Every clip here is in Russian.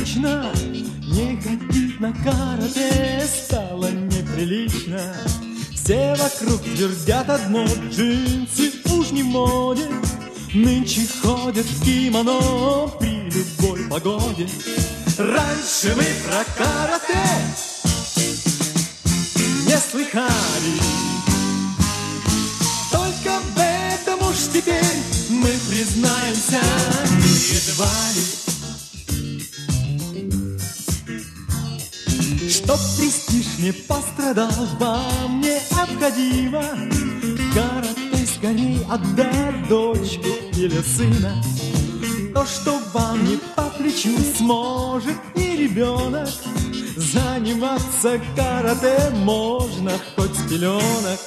безразлично. Не ходить на карате стало неприлично. Все вокруг твердят одно: джинсы уж не в моде. Нынче ходят в кимоно при любой погоде. Раньше мы про карате не слыхали, только в этом уж теперь мы признаемся едва ли. Чтоб престиж не пострадал, вам необходимо карате скорей отдать дочку или сына. То, что вам не по плечу, сможет и ребенок. Заниматься карате можно хоть с пеленок.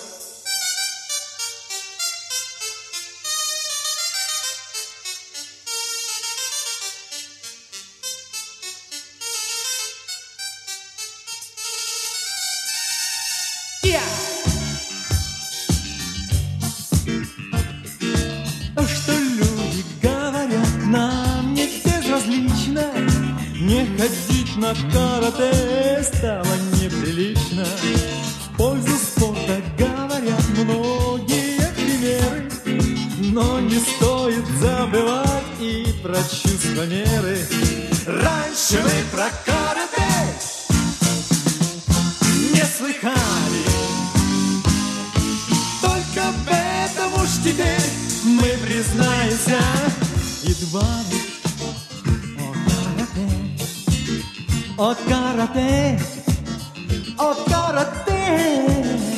То, что люди говорят, нам не безразлично. Не ходить на карате стало неприлично. В пользу спорта говорят многие примеры, но не стоит забывать и про чувство меры. Раньше мы про карате не слыхали, только в этом уж теперь мы признаемся едва ли. О карате, о карате, о карате.